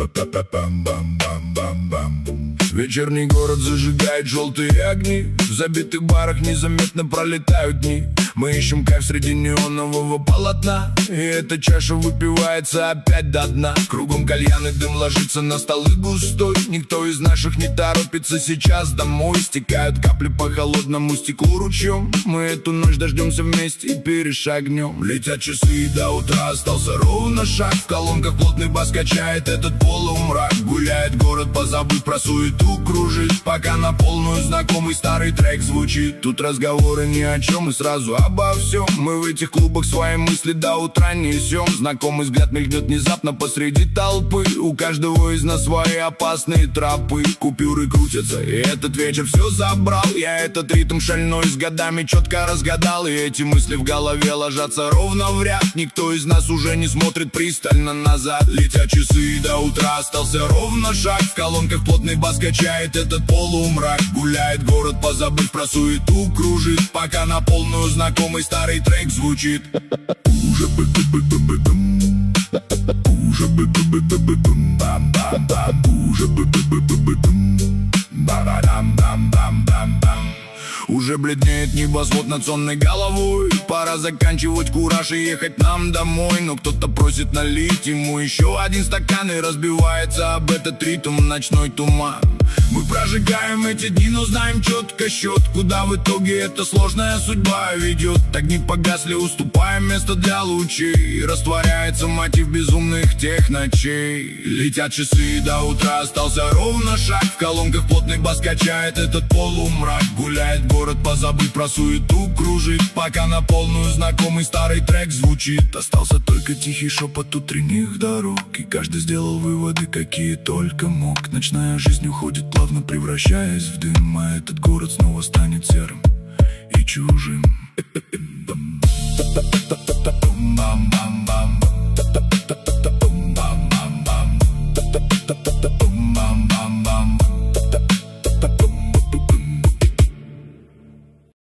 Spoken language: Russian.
Вечерний город зажигает желтые огни, в забитых барах незаметно пролетают дни. Мы ищем кайф среди неонового полотна, и эта чаша выпивается опять до дна. Кругом кальян и дым ложится на столы густой. Никто из наших не торопится сейчас домой. Стекают капли по холодному стеклу ручьем. Мы эту ночь дождемся вместе и перешагнем. Летят часы, и до утра остался ровно шаг. В колонках плотный бас качает этот полумрак. Гуляет город, позабыв про суету, кружит, пока на полную знакомый старый трек звучит. Тут разговоры ни о чем и сразу обо всем. Мы в этих клубах свои мысли до утра несем. Знакомый взгляд мелькнет внезапно посреди толпы. У каждого из нас свои опасные тропы. Купюры крутятся, и этот вечер все забрал. Я этот ритм шальной с годами четко разгадал. И эти мысли в голове ложатся ровно в ряд. Никто из нас уже не смотрит пристально назад. Летят часы, и до утра остался ровно шаг. В колонках плотный бас качает этот полумрак. Гуляет город, позабыв про суету, кружит, пока на полную знакомый старый трек звучит. Уже бы-бы-бы-бы-бам, уже бы-бы-бы-бы-бам, уже бы-бы-бы-бы-бам, ба-ба-дам-дам-дам-дам-дам. Уже бледнеет небосвод над сонной головой. Пора заканчивать кураж и ехать нам домой. Но кто-то просит налить ему еще один стакан, и разбивается об этот ритм ночной туман. Мы прожигаем эти дни, но знаем четко счет, куда в итоге эта сложная судьба ведет. Огни погасли, уступаем место для лучей. Растворяется мотив безумных тех ночей. Летят часы, и до утра остался ровно шаг. В колонках плотный бас качает этот полумрак. Гуляет город, позабыв про суету, кружит, пока на полную знакомый старый трек звучит. Остался только тихий шепот утренних дорог, и каждый сделал выводы, какие только мог. Ночная жизнь уходит, плавно превращаясь в дым, а этот город снова станет серым и чужим.